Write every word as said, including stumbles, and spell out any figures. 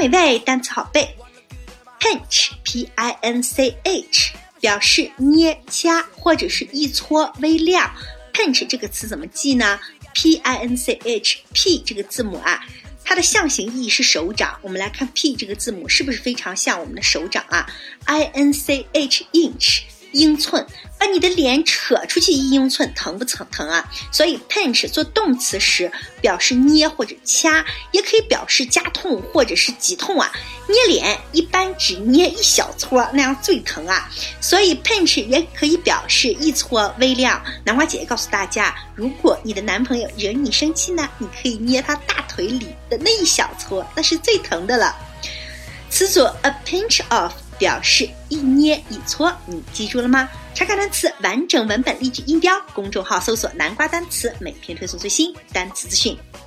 美味，单词好背。pinch P I N C H 表示捏掐或者是一撮微量。pinch 这个词怎么记呢？ P I N C H P 这个字母啊，它的象形意义是手掌。我们来看 P 这个字母是不是非常像我们的手掌啊？ I N C H inch 英寸，把你的脸扯出去一英寸，疼不疼疼啊？所以 pinch 做动词时表示捏或者掐，也可以表示加痛或者是挤痛啊。捏脸一般只捏一小撮，那样最疼啊。所以 pinch 也可以表示一撮微量。南瓜姐姐告诉大家，如果你的男朋友惹你生气呢，你可以捏他大腿里的那一小撮，那是最疼的了。词组 a pinch of表示一捏一搓，你记住了吗？查看单词完整文本例句音标，公众号搜索南瓜单词，每天推送最新单词资讯。